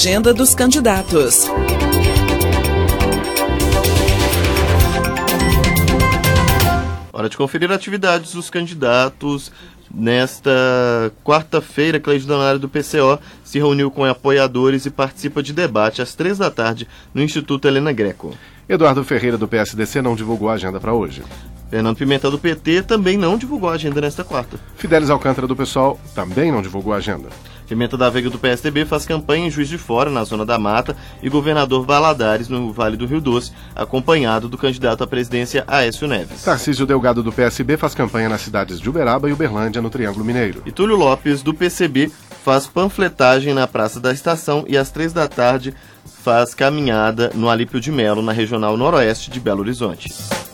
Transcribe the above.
agenda dos candidatos. Hora de conferir atividades dos candidatos. Nesta quarta-feira, Cleide Donário do PCO se reuniu com apoiadores e participa de debate às 15h no Instituto Helena Greco. Eduardo Ferreira do PSDC não divulgou a agenda para hoje. Fernando Pimentel do PT também não divulgou a agenda nesta quarta. Fidelis Alcântara do PSOL também não divulgou a agenda. Pimenta da Veiga do PSDB faz campanha em Juiz de Fora, na Zona da Mata, e governador Valadares, no Vale do Rio Doce, acompanhado do candidato à presidência Aécio Neves. Tarcísio Delgado do PSB faz campanha nas cidades de Uberaba e Uberlândia, no Triângulo Mineiro. E Túlio Lopes, do PCB, faz panfletagem na Praça da Estação e às 15h faz caminhada no Alípio de Melo, na Regional Noroeste de Belo Horizonte.